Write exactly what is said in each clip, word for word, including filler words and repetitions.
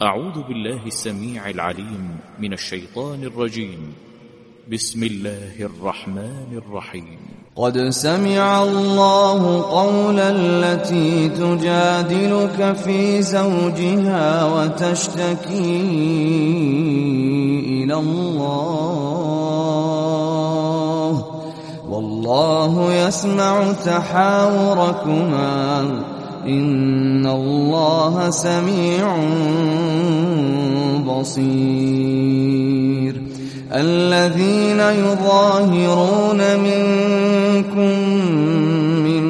أعوذ بالله السميع العليم من الشيطان الرجيم. بسم الله الرحمن الرحيم. قد سمع الله قول التي تجادلك في زوجها وتشتكي إلى الله والله يسمع تحاوركما إن الله سميع بصير. الذين يظاهرون منكم من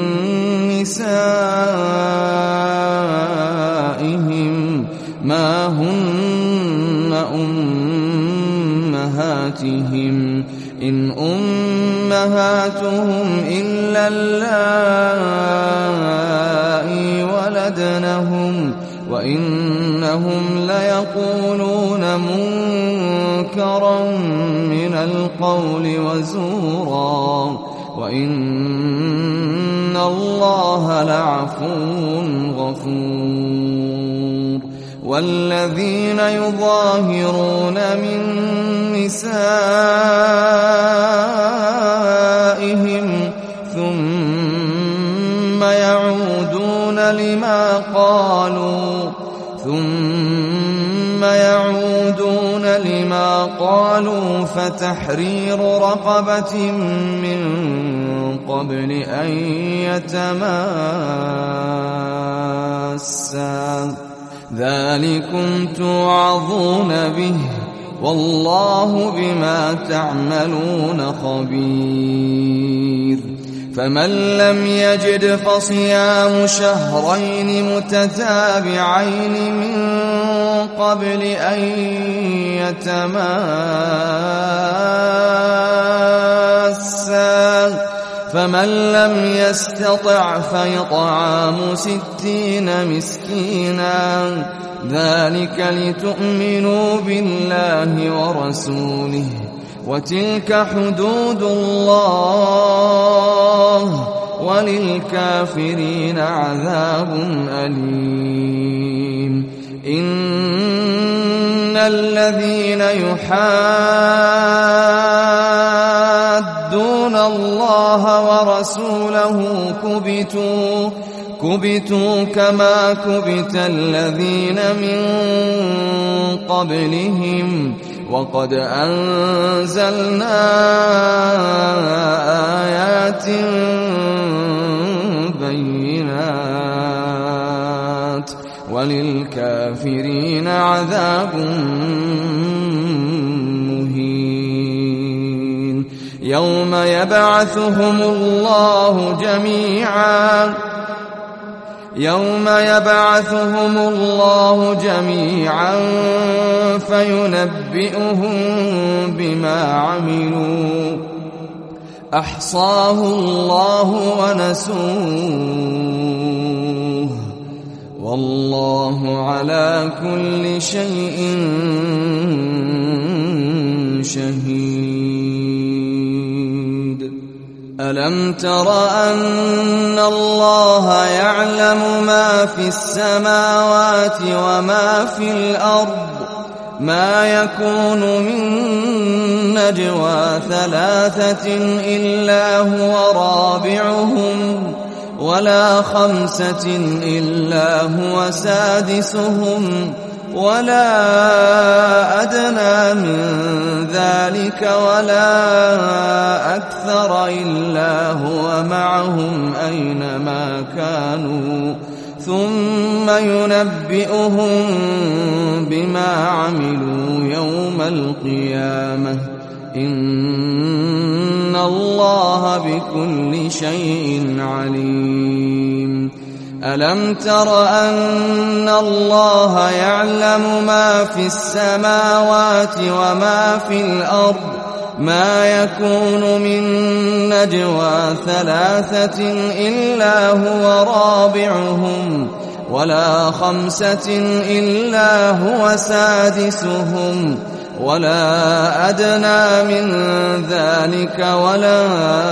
نسائهم ما هن أمهاتهم إن أمهاتهم إلا اللائي ولدنهم وإنهم ليقولون منكرا من القول وزورا وإن الله لعفو غفور. والذين يظاهرون من نسائهم ثم يعودون لما قالوا ثم يعودون لما قالوا فتحرير رقبة من قبل أن يتماسا ذلكم توعظون به والله بما تعملون خبير. فمن لم يجد فصيام شهرين متتابعين من قبل أن يتماسا فمن لم يستطع فإطعام ستين مسكينا ذلك لتؤمنوا بالله ورسوله وتلك حدود الله وللكافرين عذاب أليم. إن الذين يحادون الله ورسوله كبتوا كبتوا كما كبت الذين من قبلهم وقد أنزلنا آيات بينات وللكافرين عذاب مهين. يوم يبعثهم الله جميعا يوم يبعثهم الله جميعا فينبئهم بما عملوا أحصاه الله ونسوه والله على كل شيء شهيد. ألم تر أن الله يعلم ما في السماوات وما في الأرض ما يكون من نجوى ثلاثة إلا هو رابعهم ولا خمسة إلا هو سادسهم ولا أدنى من ذلك ولا أكثر إلا هو معهم أينما كانوا ثم ينبئهم بما عملوا يوم القيامة إن الله بكل شيء عليم. ألم تر أن الله يعلم ما في السماوات وما في الأرض ما يكون من نجوى ثلاثة إلا هو رابعهم ولا خمسة إلا هو سادسهم ولا أدنى من ذلك ولا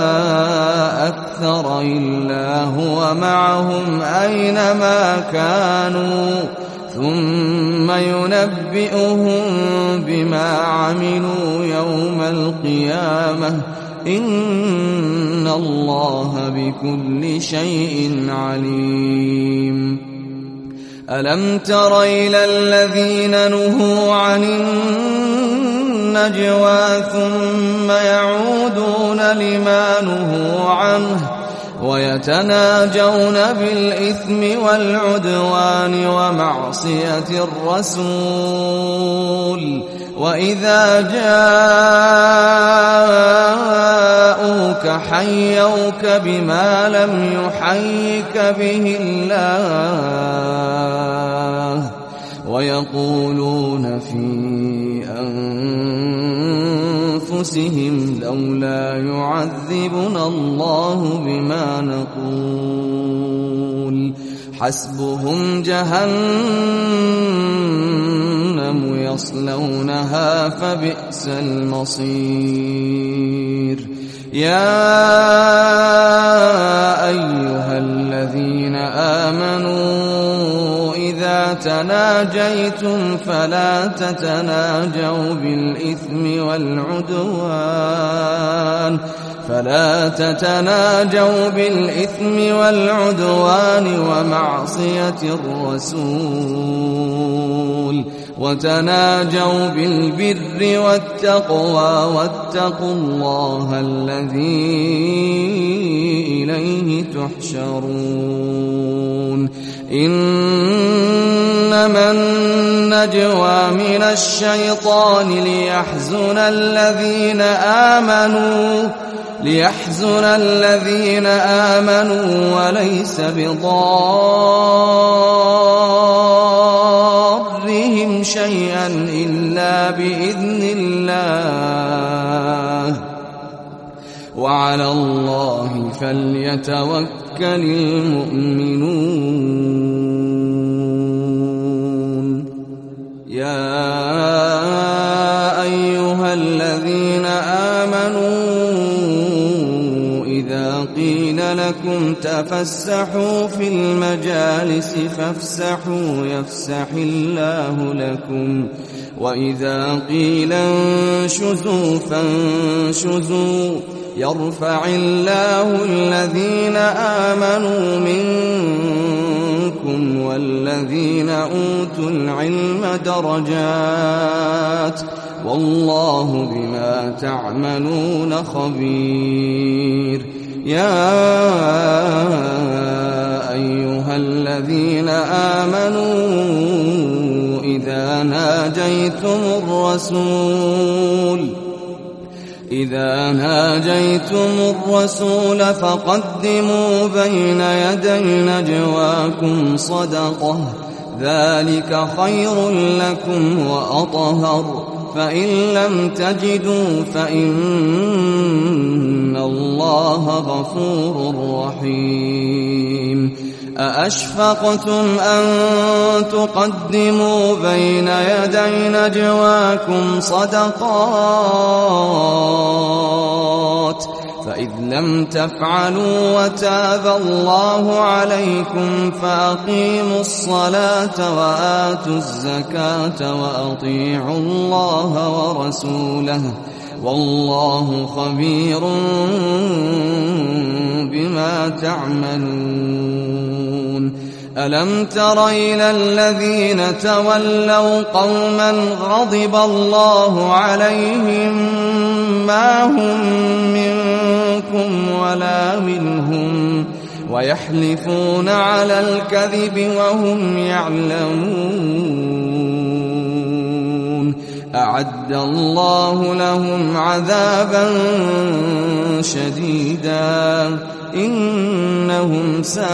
أكثر إلا هو معهم أينما كانوا ثم ينبئهم بما عملوا يوم القيامة إن الله بكل شيء عليم. ألم تر إلى الذين نهوا عن النجوى ثم يعودون لما نهوا عنه ويتناجون بالإثم والعدوان ومعصية الرسول وإذا جاءوك حيوك بما لم يحيك به الله ويقولون في أنفسهم لولا يعذبنا الله بما نقول حسبهم جهنم يصلونها فبئس المصير. يا أيها الذين آمنوا إذا تناجيتم فلا تتناجوا بالإثم والعدوان فلا تتناجوا بالإثم والعدوان ومعصية الرسول وتناجوا بالبر والتقوى واتقوا الله الذي إليه تحشرون. إنما النجوى من الشيطان ليحزن الذين آمنوا ليحزن الذين آمنوا وليس بضارهم شيئا إلا بإذن الله وعلى الله فليتوكل المؤمنون. يا أيها الذين آمنوا قيل لكم تفسحوا في المجالس فافسحوا يفسح الله لكم وإذا قيل انشزوا فانشزوا يرفع الله الذين آمنوا منكم والذين أوتوا العلم درجات والله بما تعملون خبير. يا أيها الذين آمنوا إذا ناجيتم الرسول إذا ناجيتم الرسول فقدموا بين يدي نجواكم صدقة ذلك خير لكم وأطهر فإن لم تجدوا فإن الله غفور رحيم. أأشفقتم أن تقدموا بين يدي نجواكم صدقات فإذ لم تفعلوا وتاب الله عليكم فأقيموا الصلاة وآتوا الزكاة وأطيعوا الله ورسوله والله خبير بما تعملون. ألم تر إلى الذين تولوا قوما غضب الله عليهم ما هم منكم ولا منهم ويحلفون على الكذب وهم يعلمون أعد الله لهم عذابا شديدا إنهم ساء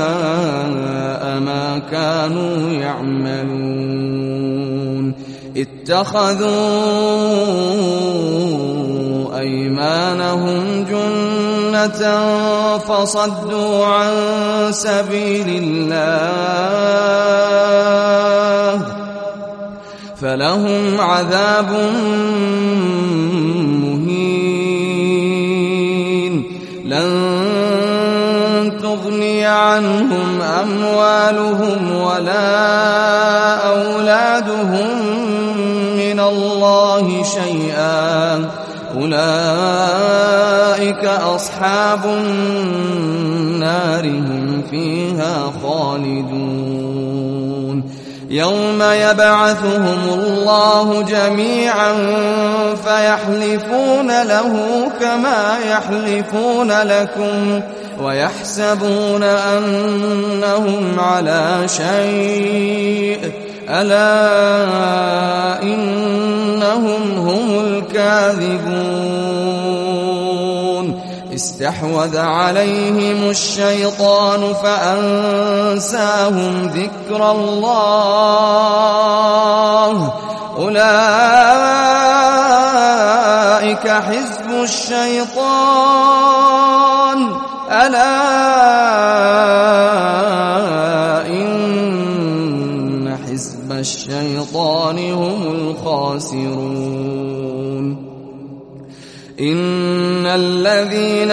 ما كانوا يعملون. اتخذوا أيمانهم جنة فصدوا عن سبيل الله فلهم عذاب مهين. لن تغني عنهم أموالهم ولا أولادهم من الله شيئا أولئك أصحاب النار هم فيها خالدون يوم يبعثهم الله جميعا فيحلفون له كما يحلفون لكم ويحسبون أنهم على شيء ألا إنهم هم الكاذبون استحوذ عليهم الشيطان فأنساهم ذكر الله أولئك حزب الشيطان ألا إن حزب الشيطان هم الخاسرون إن الذين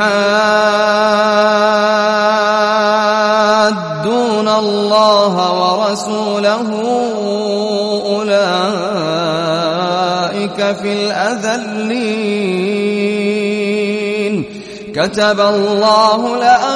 يحادون الله ورسوله أولئك في الأذلين كتب الله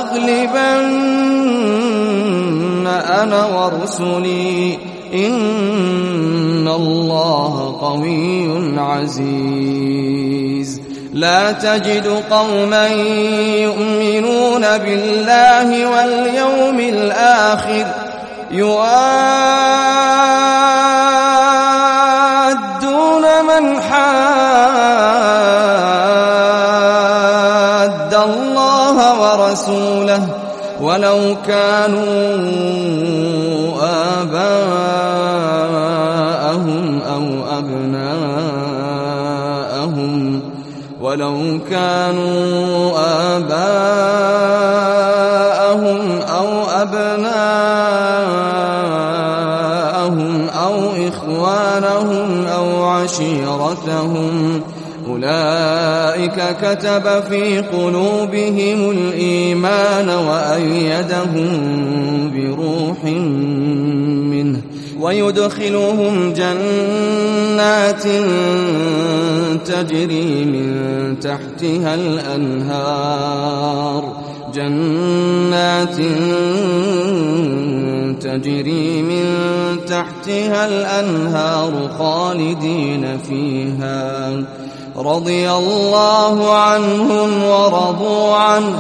لأغلبن أنا ورسلي إن الله قوي عزيز لا تجد قوما يؤمنون بالله واليوم الآخر يوادون من حاد الله ورسوله ولو كانوا آباءهم أو أبناءهم ولو كانوا آباءهم أو أبناءهم أو إخوانهم أو عشيرتهم أولئك كتب في قلوبهم الإيمان وأيدهم بروح منه ويدخلهم جنات تجري من تحتها الأنهار جنات تجري من تحتها الأنهار خالدين فيها رضي الله عنهم ورضوا عنه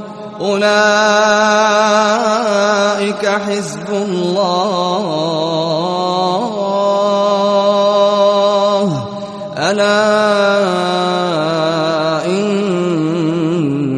أولئك حزب الله ألا إن حزب الله هم المفلحون.